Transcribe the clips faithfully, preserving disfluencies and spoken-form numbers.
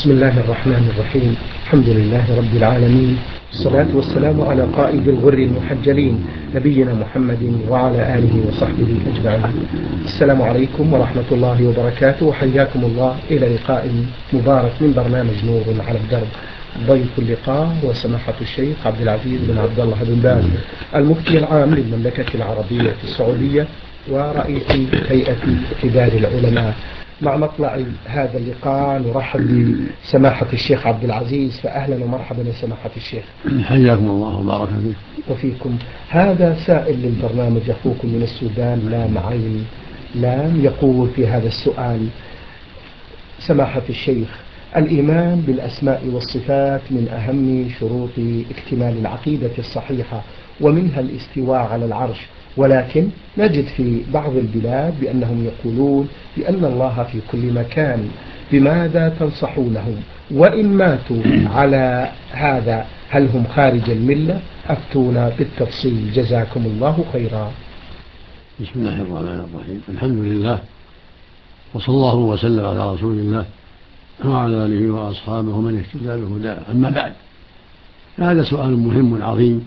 بسم الله الرحمن الرحيم. الحمد لله رب العالمين، الصلاة والسلام على قائد الغر المحجلين نبينا محمد وعلى آله وصحبه أجمعين. السلام عليكم ورحمة الله وبركاته، وحياكم الله إلى لقاء مبارك من برنامج نور على الدرب. ضيف اللقاء وسماحة الشيخ عبد العزيز بن عبد الله بن باز، المفتي العام للمملكة العربية السعودية ورئيس هيئة كبار العلماء. مع مطلع هذا اللقاء نرحب بسماحة الشيخ عبد العزيز، فأهلا ومرحبا يا سماحة الشيخ. حياكم الله وبارك فيكم. وفيكم. هذا سائل للبرنامج أخوكم من السودان لام عين لام، يقول في هذا السؤال: سماحة الشيخ، الإيمان بالأسماء والصفات من أهم شروط اكتمال العقيدة الصحيحة، ومنها الاستواء على العرش، ولكن نجد في بعض البلاد بأنهم يقولون بأن الله في كل مكان. بماذا تنصحونهم؟ وإن ماتوا على هذا هل هم خارج الملة؟ أفتونا بالتفصيل جزاكم الله خيرا. بسم الله الرحمن الرحيم. الحمد لله، وصلى الله وسلم على رسول الله وعلى آله وأصحابه ومن اهتدى بهداه. أما بعد، هذا سؤال مهم عظيم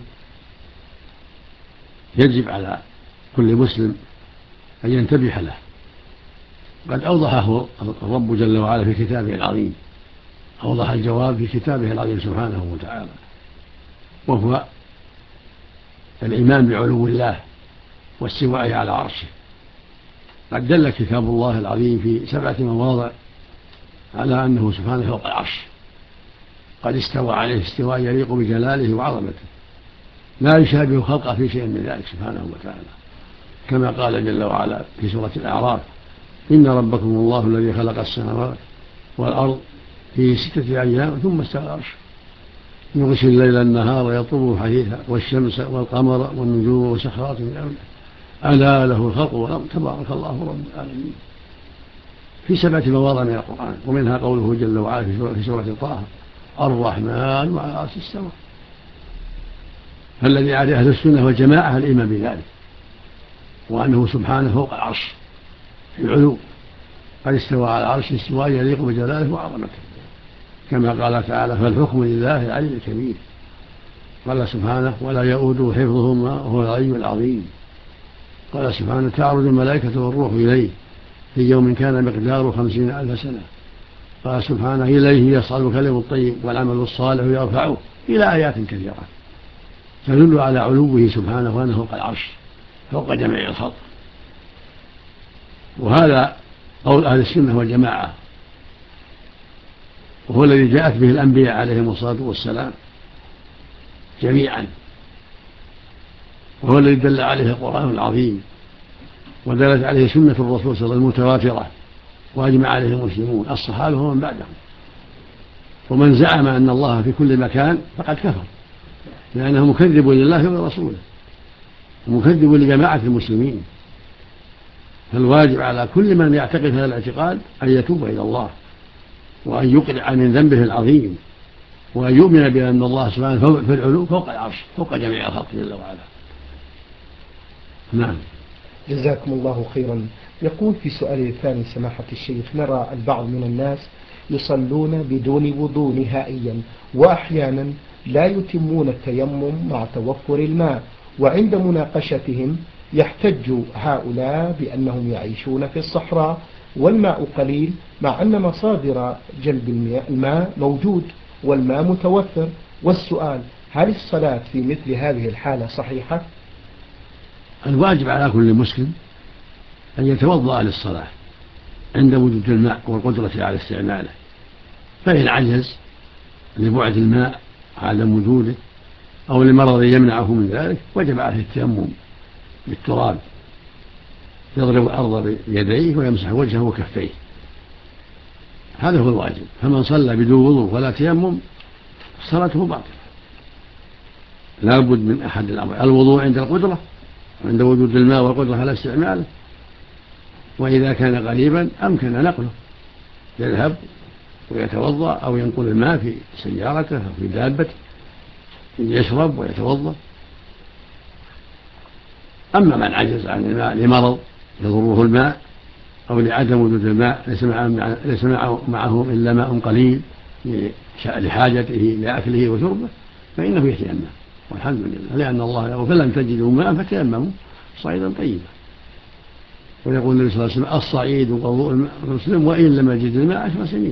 يجب على كل مسلم أن ينتبه له. قد أوضحه الرب جل وعلا في كتابه العظيم، أوضح الجواب في كتابه العظيم سبحانه وتعالى، وهو الإيمان بعلو الله واستوائه على عرشه. قد دل كتاب الله العظيم في سبعة مواضع على أنه سبحانه فوق العرش، قد استوى عليه استواء يليق بجلاله وعظمته، لا يشابه خلقه في شيء من ذلك سبحانه وتعالى، كما قال جل وعلا في سورة الأعراف: إن ربكم الله الذي خلق السماوات والأرض في ستة أيام ثم استوى على العرش يغشي الليل النهار ويطلبه حثيثا والشمس والقمر والنجوم مسخرات بأمره ألا له الخلق والأمر تبارك الله رب العالمين، في سبعة مواضع من القرآن، ومنها قوله جل وعلا في سورة طه: الرحمن على العرش استوى. فالذي عليه أهل السنة والجماعة الإيمان بذلك، وأنه سبحانه فوق العرش في العلو، قد استوى على العرش استواء يليق بجلاله وعظمته، كما قال تعالى: فالحكم لله العلي الكبير. قال سبحانه: ولا يؤوده حفظهما وهو العلي العظيم. قال سبحانه: تعرج الملائكة والروح إليه في يوم كان مقداره خمسين ألف سنة. قال سبحانه: إليه يصعد الكلم الطيب والعمل الصالح يرفعه، إلى آيات كثيرة تدل على علوه سبحانه وأنه فوق العرش فوق جميع الخلق. وهذا قول أهل السنة والجماعة، وهو الذي جاءت به الأنبياء عليهم الصلاة والسلام جميعا، وهو الذي دل عليه القرآن العظيم، ودلت عليه سنة الرسول صلى الله عليه وسلم المتواترة، وأجمع عليه المسلمون الصحابة ومن بعدهم. ومن زعم أن الله في كل مكان فقد كفر، لأنه مكذب لله ورسوله ومكذب لجماعة المسلمين. فالواجب على كل من يعتقد هذا الاعتقاد أن يتوب إلى الله، وأن يقلع من ذنبه العظيم، وأن يؤمن بأن الله سبحانه في العلو فوق العرش فوق جميع الخلق جل وعلا. نعم. جزاكم الله خيرا. يقول في سؤاله الثاني: سماحة الشيخ، نرى البعض من الناس يصلون بدون وضوء نهائيا، وأحيانا لا يتمون التيمم مع توفر الماء، وعند مناقشتهم يحتج هؤلاء بأنهم يعيشون في الصحراء والماء قليل، مع أن مصادر جلب الماء موجود والماء متوفر. والسؤال: هل الصلاة في مثل هذه الحالة صحيحة؟ الواجب على كل مسلم أن يتوضأ للصلاة عند وجود الماء والقدرة على استعماله، فإن عجز لبعد الماء عدم وجوده أو لمرض يمنعه من ذلك وجب عليه التيمم بالتراب، يضرب الأرض بيديه ويمسح وجهه وكفيه، هذا هو الواجب. فمن صلى بدون وضوء ولا تيمم صلاته باطلة. لا بد من أحد الأمرين: الوضوء عند القدرة عند وجود الماء والقدرة على استعماله، وإذا كان قريبا أمكن نقله، يذهب ويتوضأ أو ينقل الماء في سيارته أو في دابته يشرب ويتوضأ. أما من عجز عن الماء لمرض يضره الماء أو لعدم وجود الماء ليس معه إلا ماء قليل لحاجته لأكله وشربه فإنه يتيمم والحمد لله، لأن الله يقول فلم تجدوا ماء فتيمموا صعيدا طيبا. ويقول النبي صلى الله عليه وسلم الصعيد وضوء المسلم وإن لم يجد الماء عشر سنين.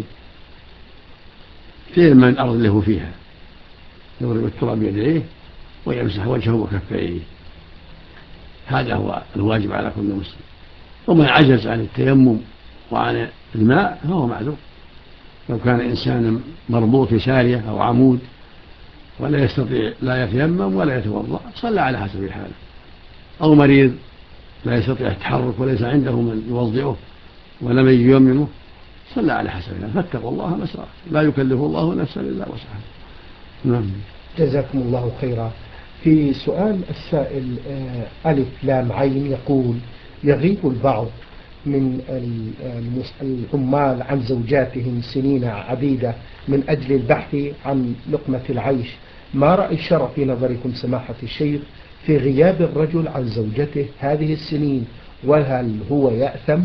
تيمم من الأرض اللي هو فيها، يضرب التراب بيديه ويمسح وجهه وكفيه، هذا هو الواجب على كل مسلم. ومن عجز عن التيمم وعن الماء فهو معذور. لو كان إنسان مربوط في سارية أو عمود ولا يستطيع لا يتيمم ولا يتوضأ صلى على حسب حاله، أو مريض لا يستطيع التحرك وليس عنده من يوضئه ولا من ييممه صلى على حسب حاله. فاتقوا الله ما استطعتم، لا يكلف الله نفسا إلا وسعها. نعم. جزاكم الله خيرا. في سؤال السائل ألف لام عين يقول يغيب البعض من العمال عن زوجاتهم سنين عديدة من أجل البحث عن لقمة العيش، ما رأي الشرع في نظركم سماحة الشيخ في غياب الرجل عن زوجته هذه السنين، وهل هو يأثم؟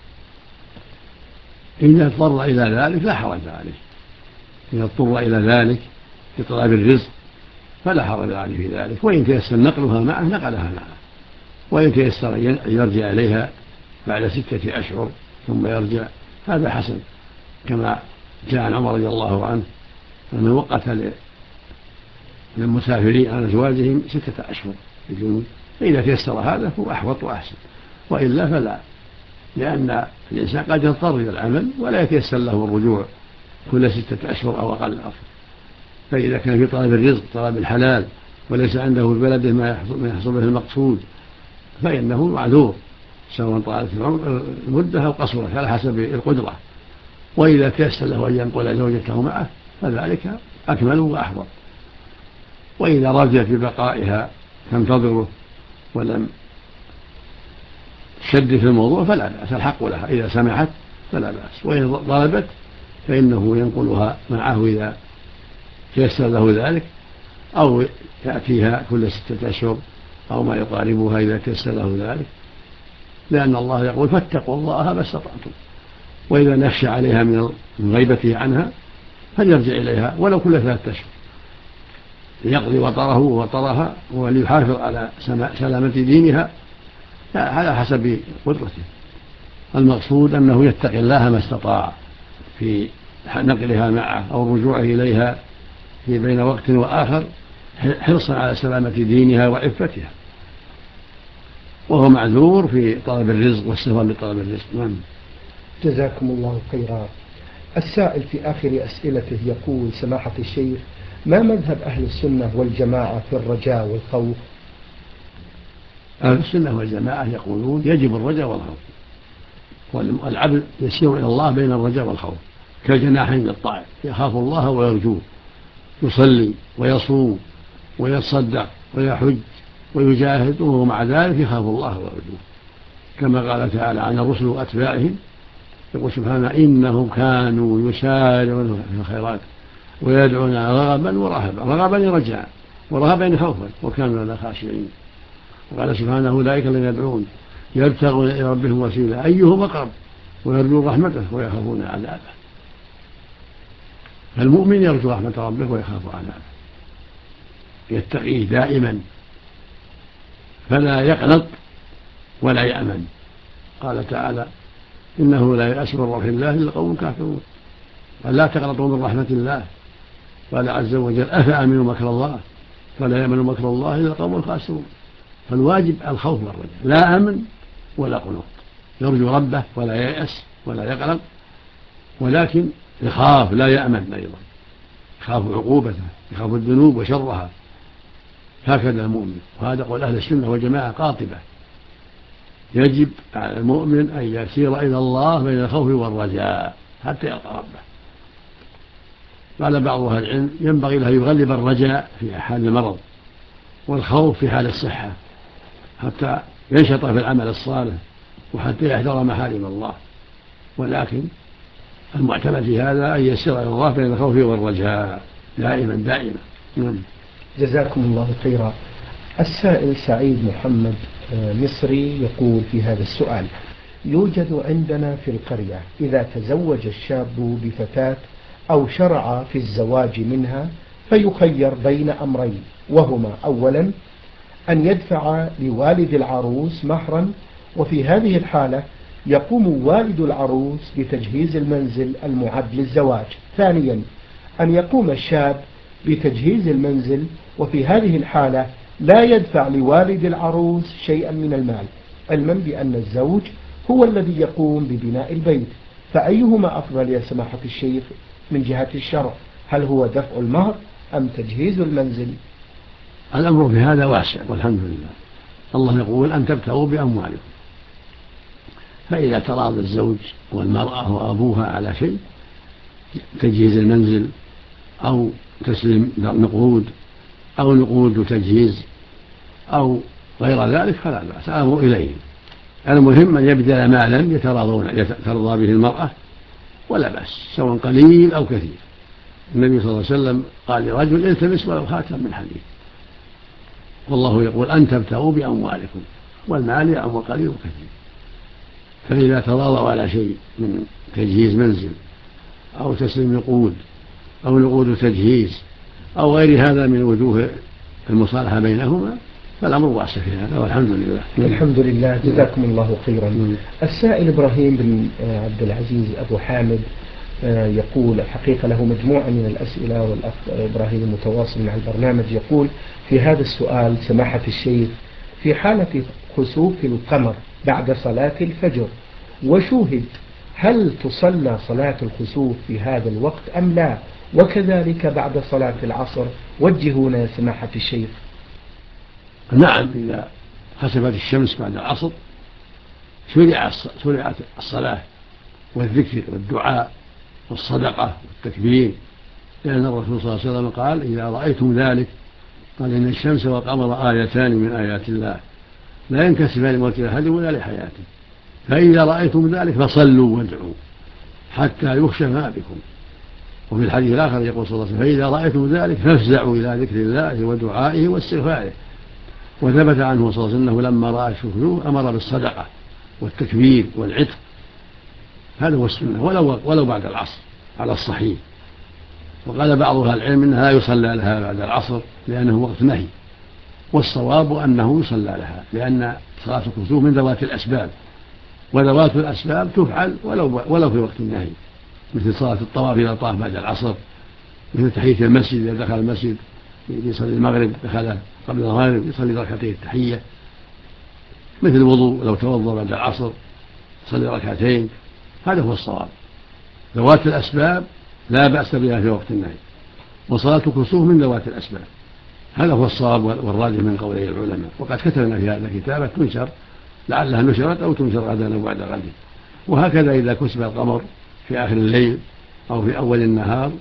إذا اضطر إلى ذلك لا حرج عليه، إذا اضطر إلى ذلك في طلب الرزق فلا حرج عليه في ذلك، وإن تيسر نقلها معه نقلها معه، وإن تيسر أن يرجع إليها بعد ستة أشهر ثم يرجع هذا حسن، كما جاء عن عمر رضي الله عنه أنه وقت للمسافرين عن أزواجهم ستة أشهر في الجنود، فإذا تيسر هذا هو أحوط وأحسن، وإلا فلا، لأن الإنسان قد يضطر إلى العمل ولا يتيسر له الرجوع كل ستة أشهر أو أقل أفضل. فإذا كان في طلب الرزق طلب الحلال وليس عنده في بلده ما يحصل به المقصود فإنه معذور، سواء طالت المدة أو قصرت على حسب القدرة. وإذا تيسر له أن ينقل زوجته معه فذلك أكمل وأحوط. وإذا رجت ببقائها تنتظره ولم تشد في الموضوع فلا بأس، الحق لها إذا سمحت فلا بأس، وإن طلبت فإنه ينقلها معه إذا تيسر له ذلك، أو يأتيها كل ستة أشهر أو ما يقاربها إذا تيسر له ذلك، لأن الله يقول فاتقوا الله ما استطعتم. وإذا نخشى عليها من غيبته عنها فليرجع إليها ولو كل ثلاثة أشهر ليقضي وطره ووطرها وليحافظ على سلامة دينها على حسب قدرته. المقصود أنه يتقي الله ما استطاع في نقلها معه أو الرجوع إليها في بين وقت وآخر حرصا على سلامة دينها وعفتها، وهو معذور في طلب الرزق والسفر لطلب الرزق. نعم. جزاكم الله خيرا. السائل في آخر أسئلته يقول سماحة الشيخ ما مذهب أهل السنة والجماعة في الرجاء والخوف؟ أهل السنة والجماعة يقولون يجب الرجاء والخوف، والعبد يسير إلى الله بين الرجاء والخوف كالجناحين للطائر، يخاف الله ويرجوه، يصلي ويصوم ويتصدق ويحج ويجاهد وهو مع ذلك يخاف الله ويرجوه، كما قال تعالى عن الرسل وأتباعهم يقول سبحانه إنهم كانوا يسارعون في الخيرات ويدعونا رغبا ورهبا، رغبا رجاء ورهبا خوفا وكانوا لنا خاشعين. وقال سبحانه أولئك الذين يدعون يبتغون إلى ربهم وسيلة أيهم أقرب ويرجون رحمته ويخافون عذابه. فالمؤمن يرجو رحمة ربه ويخاف عذابه، يتقيه دائما فلا يقنط ولا يأمن. قال تعالى إنه لا يأس من روح الله إلا القوم الكافرون، فلا تقنطوا من رحمة الله. قال عز وجل أفأمنوا مكر الله فلا يأمن مكر الله إلا القوم الخاسرون. فالواجب الخوف والرجاء، لا أمن ولا قنوط، يرجو ربه ولا ييأس ولا يقلق، ولكن يخاف لا يأمن أيضا، يخاف عقوبته، يخاف الذنوب وشرها، هكذا المؤمن. وهذا قول أهل السنة والجماعة قاطبة، يجب على المؤمن أن يسير إلى الله بين الخوف والرجاء حتى يلقى ربه. قال بعض أهل العلم ينبغي له يغلب الرجاء في حال المرض والخوف في حال الصحة حتى ينشط في العمل الصالح وحتى يحذر محارم الله، ولكن المعتمد في هذا أن يسير إلى الله بين الخوف والرجاء دائما دائما. جزاكم الله خيرا. السائل سعيد محمد مصري يقول في هذا السؤال يوجد عندنا في القرية إذا تزوج الشاب بفتاة أو شرع في الزواج منها فيخير بين أمرين، وهما أولا أن يدفع لوالد العروس مهرا، وفي هذه الحالة يقوم والد العروس بتجهيز المنزل المعد للزواج. ثانيا أن يقوم الشاب بتجهيز المنزل، وفي هذه الحالة لا يدفع لوالد العروس شيئا من المال، علما بأن الزوج هو الذي يقوم ببناء البيت. فأيهما أفضل يا سماحة الشيخ من جهة الشرع؟ هل هو دفع المهر أم تجهيز المنزل؟ الأمر في هذا واسع والحمد لله. الله يقول أن تبتغوا بأموالكم، فإذا تراضى الزوج والمرأة وأبوها على شيء، تجهيز المنزل أو تسليم نقود أو نقود وتجهيز أو غير ذلك، فلا بأس، الأمر إليهم. المهم أن يبذل مالا يتراضون ترضى به المرأة، ولا بأس سواء قليل أو كثير. النبي صلى الله عليه وسلم قال لرجل التمس ولو خاتم من حديد، والله يقول أن تبتغوا بأموالكم، والمال يعم قليل وكثير. فإذا تراضوا على شيء من تجهيز منزل أو تسليم نقود أو نقود تجهيز أو غير هذا من وجوه المصالحة بينهما، فالأمر واسع في هذا والحمد لله. الحمد لله، جزاكم الله خيرا. السائل إبراهيم بن عبد العزيز أبو حامد يقول، الحقيقة له مجموعة من الأسئلة، والأخ إبراهيم متواصل مع البرنامج، يقول في هذا السؤال: سماحة الشيخ، في حالة خسوف القمر بعد صلاة الفجر وشوهد، هل تصلى صلاة الخسوف في هذا الوقت أم لا؟ وكذلك بعد صلاة العصر، وجهونا يا سماحة الشيخ. نعم، إذا خسفت الشمس بعد العصر شرعت الصلاة والذكر والدعاء والصدقة والتكبير، لأن الرسول صلى الله عليه وسلم قال: إذا رأيتم ذلك، قال: إن الشمس والقمر آيتان من آيات الله لا ينكسفان لموت أحد ولا لحياته، فإذا رأيتم ذلك فصلوا وادعوا حتى يخشف ما بكم. وفي الحديث الآخر يقول صلى الله عليه وسلم: فإذا رأيتم ذلك فافزعوا إلى ذكر الله ودعائه واستغفاره. وثبت عنه صلى الله عليه وسلم أنه لما رأى الشهور أمر بالصدقة والتكبير والعتق. هذا هو السنة، ولو, ولو بعد العصر على الصحيح. وقال بعض أهل العلم إنها لا يصلى لها بعد العصر لأنه وقت نهي، والصواب أنه يصلى لها، لأن صلاة الكسوف من ذوات الأسباب، وذوات الأسباب تفعل ولو, ولو في وقت النهي، مثل صلاة الطواف إذا طاف بعد العصر، مثل تحية المسجد إذا دخل المسجد يصلي المغرب، دخل قبل المغرب يصلي ركعتين التحية، مثل الوضوء لو توضأ بعد العصر يصلي ركعتين. هذا هو الصواب. ذوات الأسباب لا بأس بها في وقت النهي، وصلاة الكسوف من ذوات الأسباب. هذا هو الصواب والراجح من قولي العلماء. وقد كتبنا في هذا كتابة تنشر، لعلها نشرت أو تنشر غدا أو بعد غد. وهكذا إذا كسب القمر في آخر الليل أو في أول النهار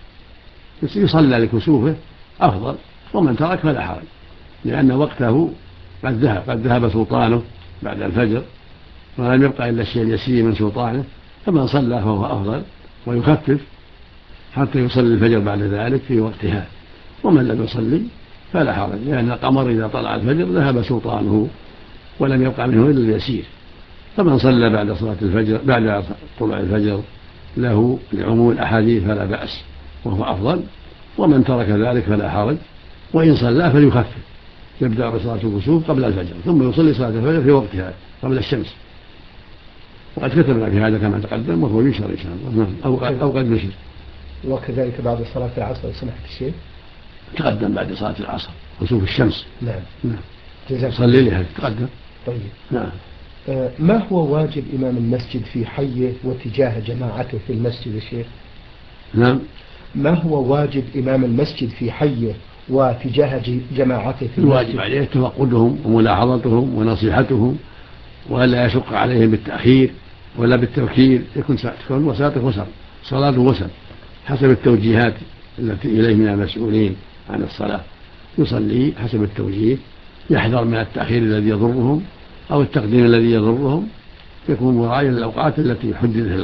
يصلى لكسوفه أفضل، ومن ترك فلا حرج، لأن وقته قد ذهب قد ذهب سلطانه بعد الفجر، ولم يبقى إلا الشيء اليسير من سلطانه، فمن صلى فهو أفضل ويخفف حتى يصلي الفجر بعد ذلك في وقتها. ومن لم يصلي فلا حرج، لأن القمر إذا طلع الفجر ذهب سلطانه ولم يبقى منه إلا اليسير. فمن صلى بعد صلاة الفجر بعد طلوع الفجر له لعموم الأحاديث فلا بأس وهو أفضل، ومن ترك ذلك فلا حرج، وإن صلى فليخفف، يبدأ بصلاة الكسوف قبل الفجر ثم يصلي صلاة الفجر في وقتها قبل الشمس. وقد كتبنا في هذا كما تقدم، وهو ينشر إن شاء الله أو قد نشر. وكذلك بعد صلاة العصر سمحت الشيخ تقدم بعد صلاة العصر خسوف الشمس. نعم نعم صلي لها تقدم. طيب نعم. آه ما هو واجب إمام المسجد في حيه واتجاه جماعته في المسجد يا شيخ؟ نعم. ما هو واجب إمام المسجد في حيه واتجاه جماعته في المسجد؟ الواجب عليه تفقدهم وملاحظتهم ونصيحتهم، ولا يشق عليهم بالتأخير ولا بالتوكيل، يكون تكون وساطه وسط، صلاة وسط حسب التوجيهات التي إليه من المسؤولين عن الصلاة، يصلي حسب التوجيه، يحذر من التأخير الذي يضرهم أو التقديم الذي يضرهم، يكون مراعيا للأوقات التي حددت له،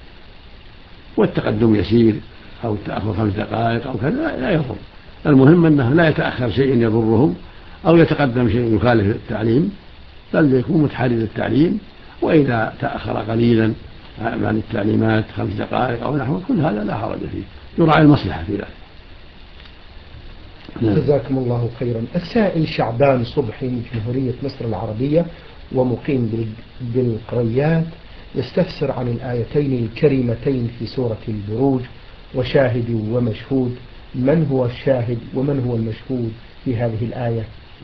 والتقدم يسير أو التأخر خمس دقائق أو كذا لا يضر. المهم أنه لا يتأخر شيء يضرهم أو يتقدم شيء يخالف التعليم، بل يكون متحرر التعليم. وإذا تأخر قليلا عن التعليمات خمس دقائق أو نحو، كل هذا لا حرج فيه، يراعي المصلحة في ذلك. جزاكم الله خيرا. السائل شعبان صبحي من جمهورية مصر العربية ومقيم بالقريات يستفسر عن الآيتين الكريمتين في سورة البروج وشاهد ومشهود، من هو الشاهد ومن هو المشهود في هذه الآية؟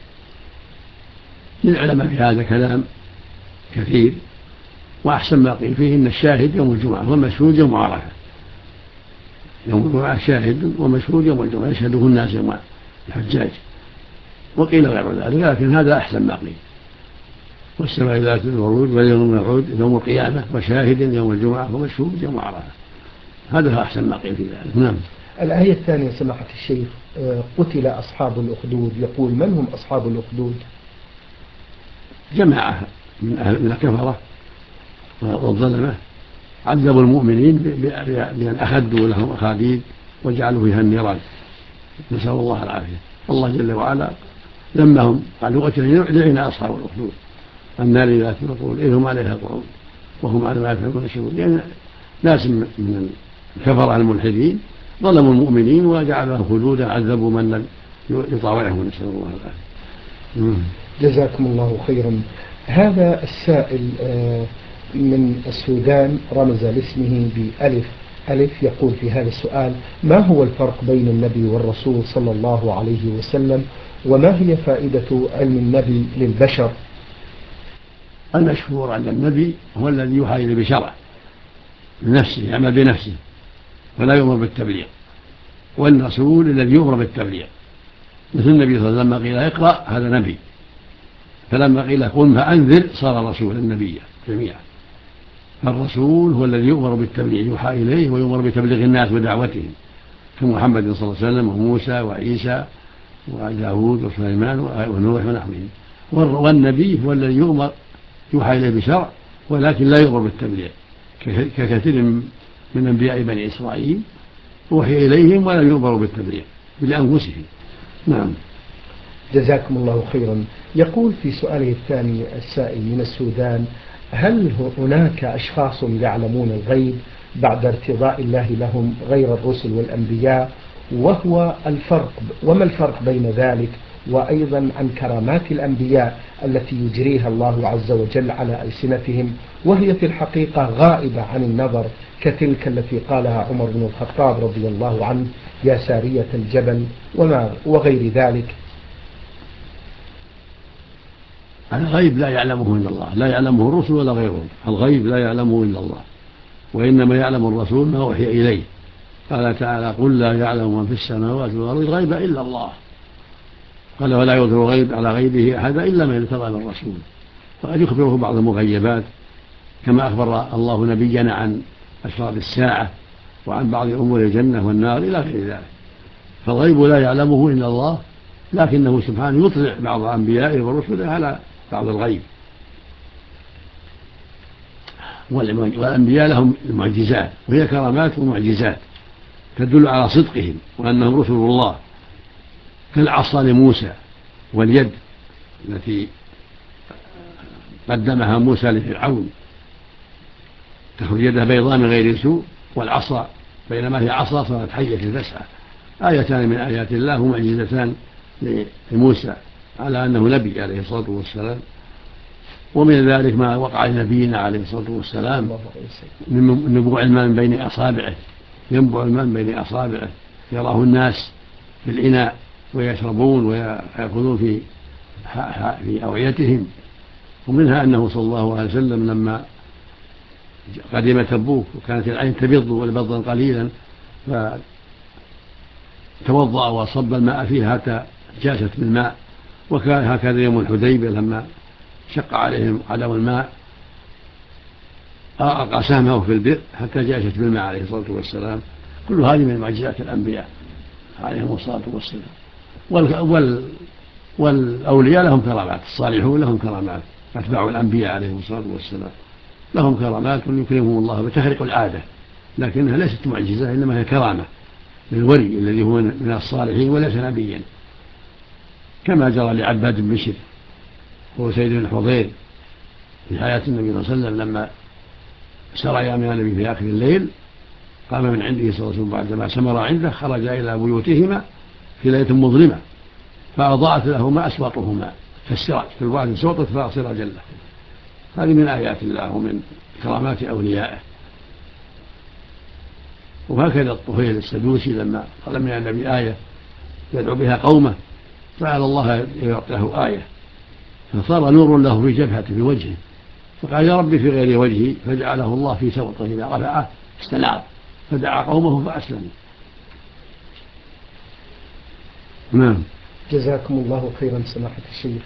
للعلماء في هذا كلام كثير، وأحسن ما قيل فيه إن الشاهد يوم الجمعة والمشهود يوم عرفة. يوم الجمعة شاهد ومشهود يوم الجمعة يشهده الناس يوم الحجاج، وقيل غير ذلك، لكن هذا أحسن ما قيل. والسماء ذات البروج واليوم الموعود يوم القيامة وشاهد يوم الجمعة ومشهود يوم عرفة، هذا أحسن ما قيل في ذلك. نعم. الآية الثانية سماحة الشيخ، قتل أصحاب الأخدود، يقول من هم أصحاب الأخدود؟ جماعة من أهل من الكفرة والظلمة عذبوا المؤمنين بأن أخدوا لهم أخاديد وجعلوا فيها النيران، نسأل الله العافية. الله جل وعلا لما هم قالوا قتلوا لعن أصحاب الأخدود النار ذات الوقود إذ هم عليها قعود وهم على ما يفعلون يشهدون، لأن ناس من الكفرة الملحدين ظلموا المؤمنين وجعلهم خلودا، عذبوا من لم يطاوعهم، نسأل الله العافية. جزاكم الله خيرا. هذا السائل من السودان رمز لاسمه بألف ألف، يقول في هذا السؤال: ما هو الفرق بين النبي والرسول صلى الله عليه وسلم، وما هي فائدة علم النبي للبشر؟ المشهور عند النبي هو الذي يوحى إليه بشرعه بنفسه، يعمل بنفسه ولا يؤمر بالتبليغ، والرسول الذي يؤمر بالتبليغ، مثل النبي صلى الله عليه وسلم قيل اقرأ هذا نبي، فلما قيل قم فأنذر صار رسولا نبيا جميعا. فالرسول هو الذي يؤمر بالتبليغ، يوحى إليه ويؤمر بتبليغ الناس ودعوتهم، كمحمد صلى الله عليه وسلم وموسى وعيسى وداود وسليمان ونوح ونحوهم. والنبي هو الذي يؤمر يوحى إليه بشرع ولكن لا يؤمر بالتبليغ، ككثير من أنبياء بني إسرائيل وحي إليهم ولا يؤمروا بالتبليغ لأنفسهم. نعم. جزاكم الله خيرا. يقول في سؤاله الثاني السائل من السودان: هل هناك أشخاص يعلمون الغيب بعد ارتضاء الله لهم غير الرسل والأنبياء، وهو الفرق وما الفرق بين ذلك، وأيضا عن كرامات الأنبياء التي يجريها الله عز وجل على ألسنتهم وهي في الحقيقة غائبة عن النظر، كتلك التي قالها عمر بن الخطاب رضي الله عنه: يا سارية الجبل وما وغير ذلك. الغيب لا يعلمه إلا الله، لا يعلمه الرسل ولا غيرهم، الغيب لا يعلمه إلا الله، وإنما يعلم الرسول ما وحي إليه. قال تعالى: قل لا يعلم من في السماوات والأرض الغيب إلا الله. قال: ولا يظهر الغيب على غيبه أحدا إلا من ارتضى من الرسول. وقد يخبره بعض المغيبات كما أخبر الله نبينا عن أشراط الساعة وعن بعض أمور الجنة والنار إلى غير ذلك. فالغيب لا يعلمه إلا الله، لكنه سبحانه يطلع بعض أنبيائه ورسله على بعض الغيب. والأنبياء لهم معجزات وهي كرامات ومعجزات تدل على صدقهم وأنهم رسل الله، كالعصا لموسى واليد التي قدمها موسى لفرعون تخرج يده بيضاء من غير سوء، والعصا بينما هي عصا صارت حية تسعى. آيتان من آيات الله ومعجزتان لموسى على أنه نبي عليه الصلاة والسلام. ومن ذلك ما وقع لنبينا عليه الصلاة والسلام من نبوع الماء من بين أصابعه، ينبع الماء من بين أصابعه يراه الناس في الإناء ويشربون ويأخذون في في أوعيتهم. ومنها أنه صلى الله عليه وسلم لما قدم تبوك وكانت العين تبض والبضا قليلا فتوضأ وصب الماء فيها حتى جاشت بالماء، وكان هكذا يوم الحديبية لما شق عليهم عدم الماء ألقى سهمه في البئر حتى جاشت بالماء عليه الصلاة والسلام. كل هذه من معجزات الأنبياء عليهم الصلاة والسلام. وال... والأولياء لهم كرامات، الصالحون لهم كرامات، أتباع الأنبياء عليهم الصلاة والسلام لهم كرامات يكرمهم الله بتخرق العادة، لكنها ليست معجزة إنما هي كرامة للولي الذي هو من الصالحين وليس نبيا، كما جرى لعباد بن بشر هو سيد الحضير في حياة النبي صلى الله عليه وسلم لما سريا من النبي في آخر الليل، قام من عنده صلى الله عليه وسلم بعدما سمر عنده، خرج إلى بيوتهما في ليلة مظلمة فأضاءت لهما أسواطهما كالسراج، في الواحد سوطت فلا سراج له. هذه من آيات الله ومن كرامات أوليائه. وهكذا الطفيل السدوسي لما طلب من النبي آية يدعو بها قومه فعل الله يعطيه آية فصار نور له في جبهته في وجهه، فقال يا ربي في غير وجهي، فجعله الله في سوطه إذا رفعه استنار فدعا قومه فأسلموا. نعم. جزاكم الله خيرا سماحة الشيخ.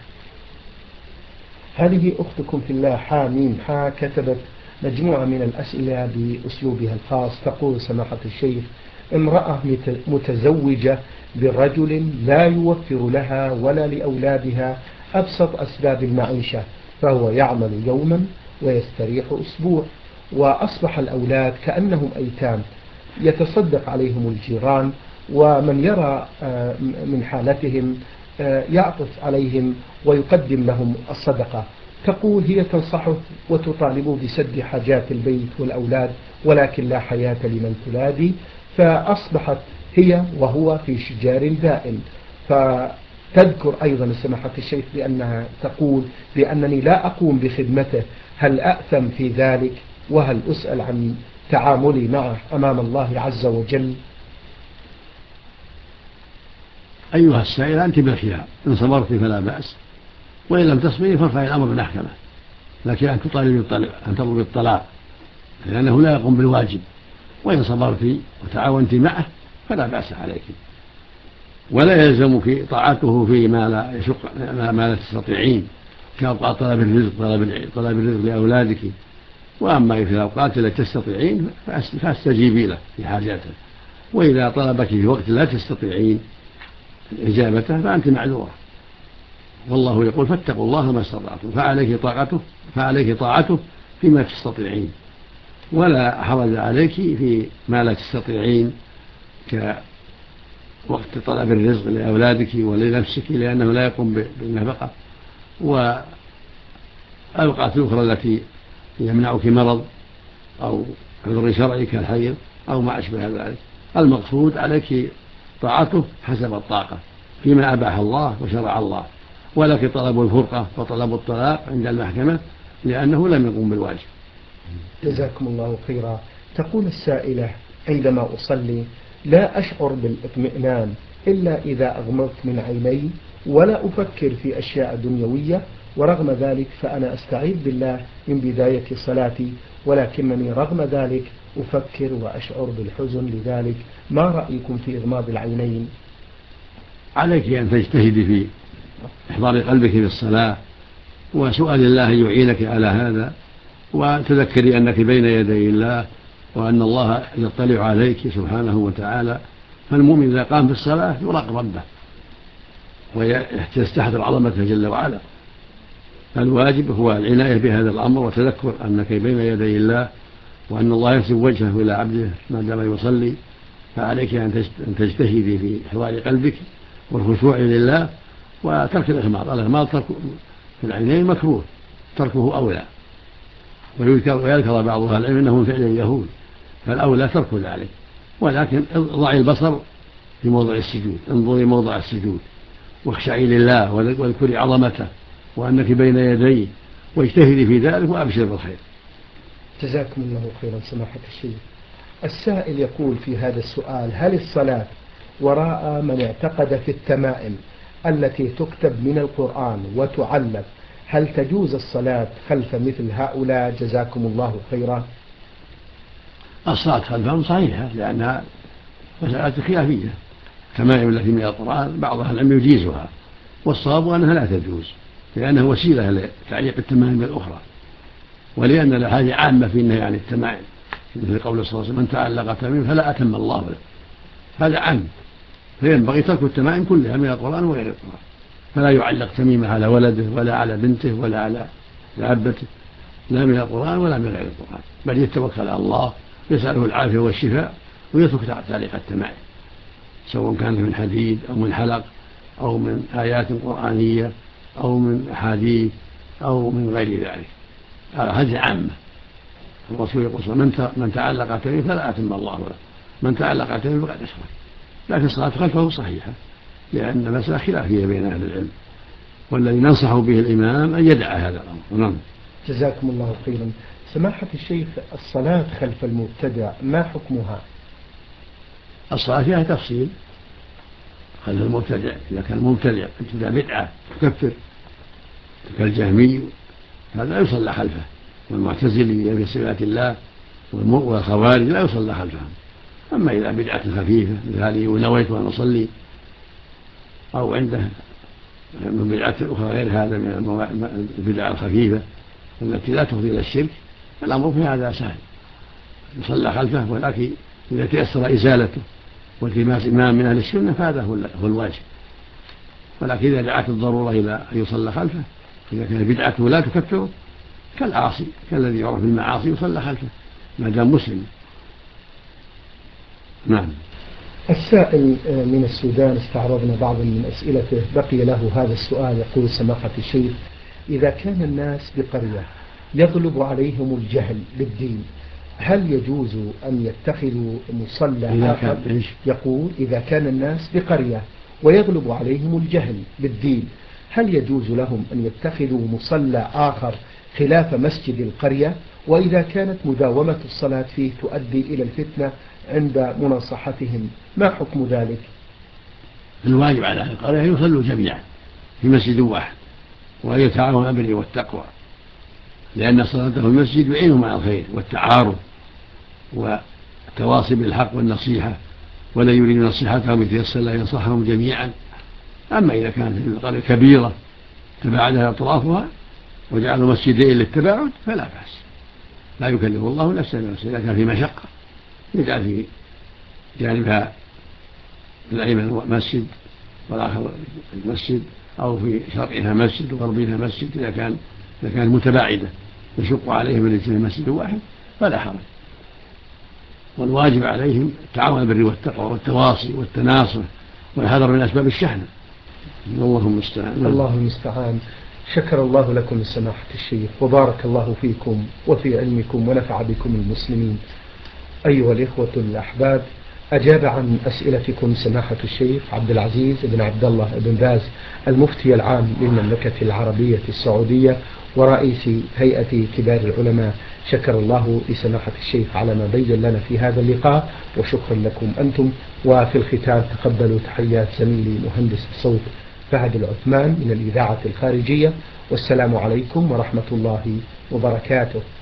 هذه أختكم في الله حاميم حا كتبت مجموعة من الأسئلة بأسلوبها الخاص. تقول سماحة الشيخ: امرأة متزوجة برجل لا يوفر لها ولا لأولادها أبسط أسباب المعيشة، فهو يعمل يوما ويستريح أسبوع، وأصبح الأولاد كأنهم أيتام، يتصدق عليهم الجيران، ومن يرى من حالتهم يعطف عليهم ويقدم لهم الصدقة. تقول هي تنصحه وتطالب بسد حاجات البيت والأولاد، ولكن لا حياة لمن تلادي، فأصبحت هي وهو في شجار دائم. فتذكر أيضا سماحة الشيخ بأنها تقول بأنني لا أقوم بخدمته، هل أأثم في ذلك؟ وهل أسأل عن تعاملي معه أمام الله عز وجل؟ أيها السائل، أنت بالخيار، إن صبرت فلا بأس، وإن لم تصبري فارفعي الأمر بالمحكمة، لكن أن تطالبي أن تطلبي الطلاق لأنه لا يقوم بالواجب. وإن صبرت وتعاونت معه فلا بأس عليك، ولا يلزمك طاعته فيما لا يشق ما لا تستطيعين كأوقات طلب الرزق طلب الرزق لأولادك. وأما في الأوقات التي تستطيعين فاستجيبي له في حاجاته، وإذا طلبك في وقت لا تستطيعين إجابته فأنت معذورة. والله يقول فاتقوا الله ما استطعتم، فعليك طاعته فعليك طاعته فيما تستطيعين، ولا حرج عليك في ما لا تستطيعين كوقت طلب الرزق لأولادك ولنفسك لأنه لا يقوم بالنفقة، والأوقات الأخرى التي يمنعك مرض أو عذر شرعي كالحيض أو ما أشبه ذلك. المقصود عليك طاعته حسب الطاقة فيما أباح الله وشرع الله، ولك طلب الفرقة وطلب الطلاق عند المحكمة لأنه لم يقوم بالواجب. جزاكم الله خيرا. تقول السائلة: عندما أصلي لا أشعر بالاطمئنان إلا إذا أغمضت من عيني، ولا أفكر في أشياء دنيوية، ورغم ذلك فأنا أستعيذ بالله من بداية صلاتي، ولكنني رغم ذلك أفكر وأشعر بالحزن لذلك. ما رأيكم في إغماض العينين؟ عليك أن تجتهدي في إحضار قلبك في الصلاة وسؤال الله يعينك على هذا، وتذكري أنك بين يدي الله وأن الله يطلع عليك سبحانه وتعالى. فالمؤمن إذا قام في الصلاة يراقب ربه ويستحضر عظمته جل وعلا. الواجب هو العناية بهذا الأمر وتذكر أنك بين يدي الله وأن الله ينسب وجهه إلى عبده ما دام يصلي. فعليك أن تجتهدي في إحضار قلبك والخشوع لله وترك الإغماض. الإغماض في العينين مكروه، تركه أولى، ويذكر بعض أهل العلم أنه من فعل اليهود، فالأولى ترك ذلك. ولكن ضعي البصر في موضع السجود، انظري موضع السجود واخشعي لله واذكري عظمته وأنك بين يديه، واجتهدي في ذلك وأبشر بالخير. جزاكم الله خيرا سماحة الشيخ. السائل يقول في هذا السؤال: هل الصلاة وراء من اعتقد في التمائم التي تكتب من القرآن وتعلق، هل تجوز الصلاة خلف مثل هؤلاء؟ جزاكم الله خيرا. الصلاة خلفهم صحيحة لأنها مسألة خلافية. التمائم التي من القرآن بعض أهل العلم يجيزها، والصواب أنها لا تجوز لأنها وسيلة لتعليق التمائم الأخرى، ولأن الأحاديث عامة في النهي عن التمائم، مثل قول صلى الله عليه وسلم: من تعلق تميم فلا أتم الله له. هذا عام، فينبغي ترك التمائم كلها من القرآن وغير القرآن، فلا يعلق تميمة على ولده ولا على بنته ولا على عبته، لا من القرآن ولا من غير القرآن، بل يتوكل على الله يسأله العافية والشفاء ويترك تعليق التمائم، سواء كان من حديد أو من حلق أو من آيات قرآنية أو من أحاديث أو من غير ذلك. هذه عامة. الرسول يقول من من تعلق أتمين فلا أتم الله له، من تعلق أتمين فقد أشرك. لكن الصلاة خلفه صحيحة لأن مسألة خلافية بين أهل العلم، والذي ننصح به الإمام أن يدع هذا الأمر. نعم. جزاكم الله خيرا. سماحة الشيخ، الصلاة خلف المبتدع ما حكمها؟ الصلاة فيها تفصيل خلف المبتدع، إذا كان مبتدع ابتدع بدعة تكفر كالجهمي هذا لا يصلى خلفه، والمعتزلي في صفات الله والخوارج لا يصلى خلفهم. أما إذا بدعة خفيفة مثل هذه ونويت أن أصلي، أو عنده من بدعة أخرى غير هذا من البدع الخفيفة التي لا تفضي إلى الشرك، الأمر في هذا سهل يصلى خلفه، ولكن إذا تيسر إزالته والتماس إمام من أهل السنة فهذا هو الواجب. ولكن إذا دعت الضرورة إلى أن يصلى خلفه، إذا كان بدعته لا تكفره كالعاصي كالذي يعرف بالمعاصي يصلى خلفه ما دام مسلم. نعم. السائل من السودان استعرضنا بعضا من أسئلته، بقي له هذا السؤال. يقول سماحة الشيخ: إذا كان الناس بقرية يغلب عليهم الجهل بالدين، هل يجوز أن يتخذوا مصلى آخر؟ يقول إذا كان الناس بقرية ويغلب عليهم الجهل بالدين، هل يجوز لهم أن يتخذوا مصلى آخر خلاف مسجد القرية؟ وإذا كانت مداومة الصلاة فيه تؤدي إلى الفتنة عند مناصحتهم ما حكم ذلك؟ الواجب على أهل القرية يصلوا جميعا في مسجد واحد، وأن يتعاونوا على البر والتقوى، لأن صلاته في المسجد يعينهم على الخير والتعارف والتواصي بالحق والنصيحة، ولا يريد نصيحتهم يتيسر لا ينصحهم جميعا. أما إذا كانت القرية كبيرة تباعدها أطرافها وجعلوا مسجدين للتباعد فلا بأس، لا يكلف الله نفسا إلا وسعها. إذا كان في مشقة يجعل في جانبها الأيمن مسجد والآخر المسجد، أو في شرقها مسجد وغربها مسجد، إذا كان إذا كانت متباعدة يشق عليهم من الاجتماع مسجد واحد فلا حرج. والواجب عليهم التعاون بالبر والتقوى والتواصي والتناصر والحذر من أسباب الشحنة. الله المستعان. الله المستعان. شكر الله لكم سماحة الشيخ، وبارك الله فيكم وفي علمكم ونفع بكم المسلمين. أيها الإخوة الأحباب، أجاب عن أسئلتكم سماحة الشيخ عبد العزيز بن عبد الله بن باز، المفتي العام للمملكة العربية السعودية ورئيس هيئة كبار العلماء. شكر الله لسماحة الشيخ على ما بين لنا في هذا اللقاء، وشكرا لكم أنتم. وفي الختام تقبلوا تحيات زميلي مهندس الصوت فهد العثمان من الإذاعة الخارجية، والسلام عليكم ورحمة الله وبركاته.